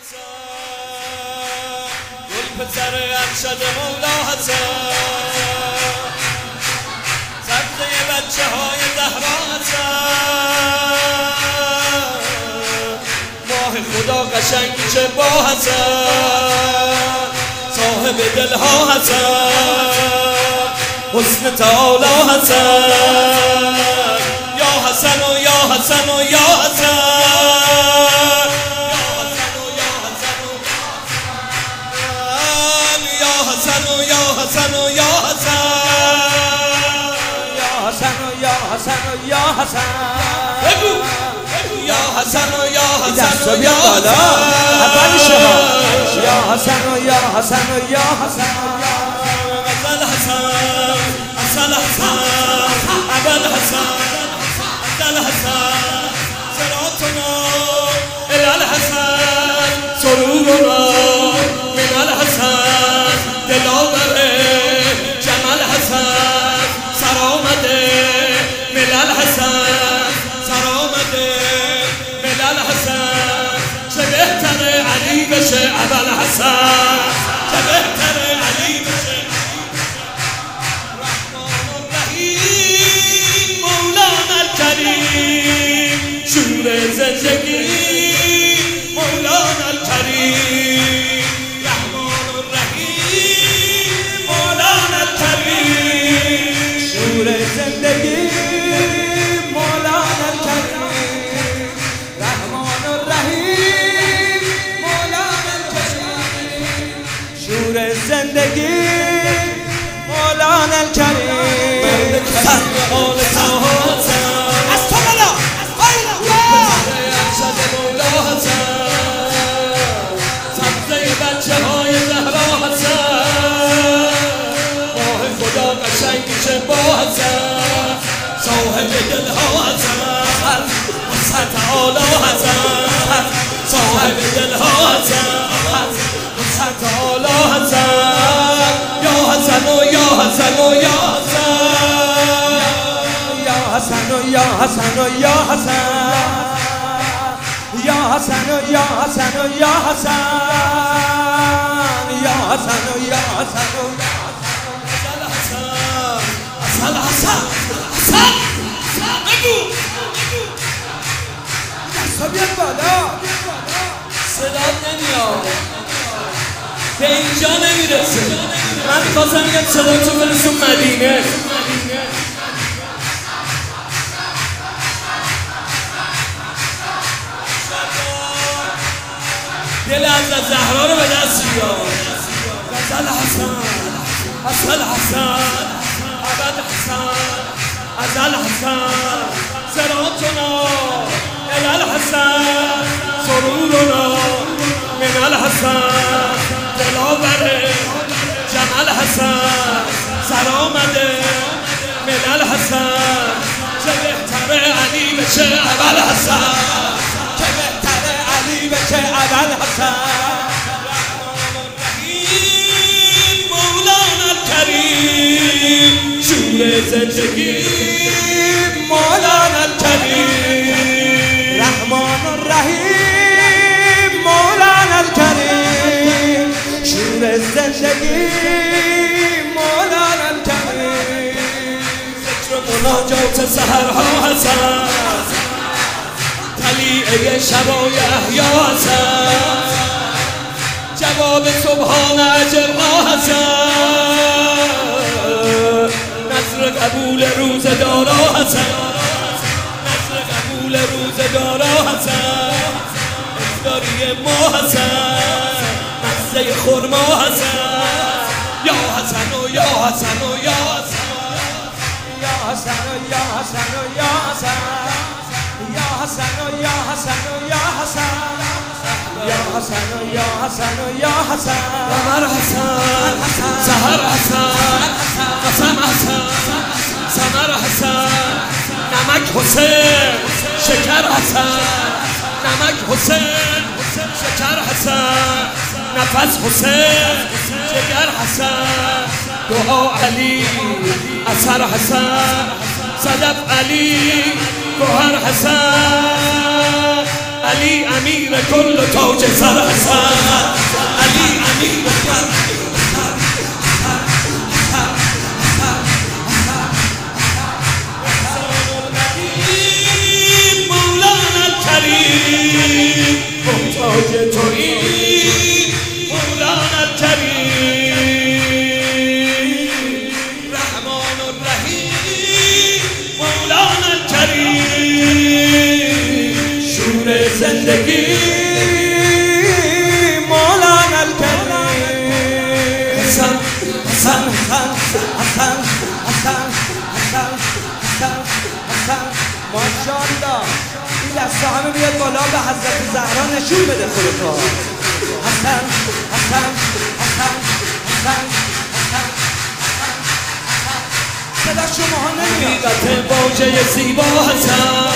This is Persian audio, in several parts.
گل پسر ارشد مولا حسن، سبزه بچه های زهرا حسن، ماه خدا قشنگ چه با حسن، صاحب دلها حسن، حسن تعالی حسن، یا حسن و یا حسن و یا حسن، حسن و یا حسن یا حسن و یا حسن بگو یا حسن و یا حسن و یا حسن اول شما یا حسن و یا حسن و یا حسن اول حسن اصل حسن اول حسن اصل حسن صراطنا الى الحسن سرورنا من الحسن دلاور جمال حسن سر آمده ملل حسن سر آمده ملل حسن چه بهتره علی بشه اول حسن چه بهتره علی بشه رحمان الرحیم مولانا الکریم شور زندگی مولانا الکریم رحمان الرحیم مولانا الکریم شور زندگی مولانا الکریم رحمان الرحیم مولانا الکریم شور زندگی مولانا الکریم آل از تو بلا ارشد مولا حسن سبزه بچه های زهرا حسن ماه خدا قشنگ چه با حسن صاحب دلها حسن حسن تعالی حسن صاحب دلها حسن حسن تعالی حسن یا حسن و یا حسن و یا حسن یا حسن و یا حسن یا حسن و یا حسن و یا حسن یا حسن و یا حسن و اصل حسن حسن بگو دستا بیاد بالا صدا نمیاد به اینجا نمیرسه من میخواستم بگم صدا تو برسون مدینه دل از زهرا رو به دست بیار اصل حسن اصل حسن ابد حسن ازل حسن صراطنا الى الحسن سرورنا من الحسن دلاور جمال حسن سر آمده من الحسن چه بهتره علی بشه اول حسن چه بهتره علی بشه اول حسن مولانا الکریم شور زندگی مولانا الکریم رحمان الرحیم مولانا الکریم شور زندگی مولانا الکریم ذکر مناجات سحرها حسن طلیعه شبای احیا حسن جواب سبحان عجبها حسن نصر قبول روزدارا حسن نصر قبول روزدارا حسن افطاری ما حسن مزه خرما حسن یا حسن و یا حسن و یا حسن یا حسن و یا حسن و یا حسن یا حسن و یا حسن و یا حسن یا حسن و یا حسن و یا حسن قمر حسن سحر حسن قسم حسن سمر حسن نمک حسین شکر حسن نمک حسین شکر حسن نفس حسین جگر حسن دعا علی اثر حسن صدف علی گوهر حسن علی علی امیر کل و تاج سر حسن علی امیر مولانا کریم محتاج تویی مولانا کریم رحمان الرحیم مولانا کریم شور زندگی مولانا الکریم حسن حسن حسن ماشاءالله این دسته همه بیاد بالا به حضرت زهرا نشون بده خودتو حسن صدا شماها نمیاد حقیقت واژه زیبا حسن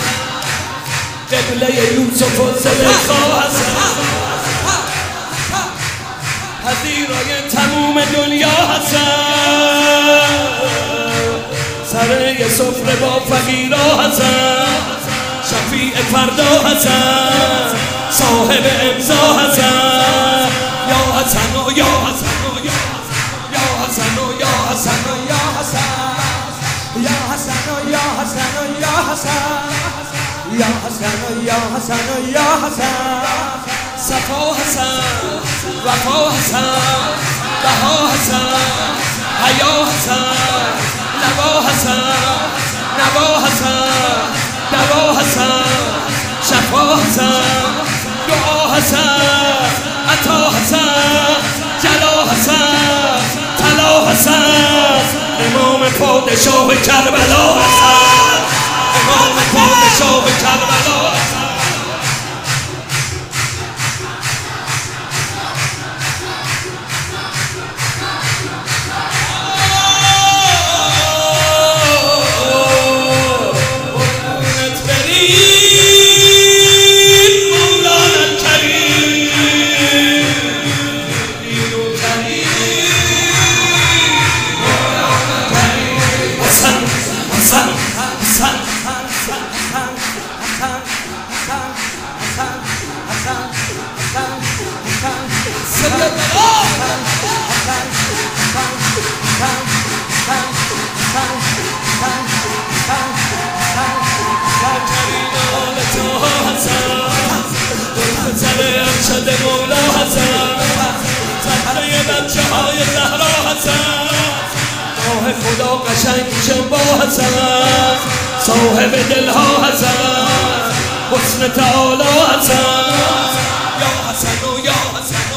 قبله یوسف و زلیخا حسن پذیرای تموم دنیا حسن سره سفره با فقیرا حسن شفیع فردا حسن صاحب امضا حسن یا حسن و یا حسن و یا حسن و یا حسن و یا حسن یا حسن یا حسن یا حسن یا حسن یا حسن یا حسن صفا حسن وفا حسن بها حسن حیا حسن نوا حسن نوا حسن دوا حسن شفا حسن دعا حسن عطا حسن جلا حسن طلا حسن امام پادشاه کربلا حسن امام پادشاه کربلا حسن شده مولا حسن تطریه بچه های زهرا حسن ماه خدا قشنگ شنبا حسن صاحب دلها حسن حسن تعالی حسن یا حسن و یا حسن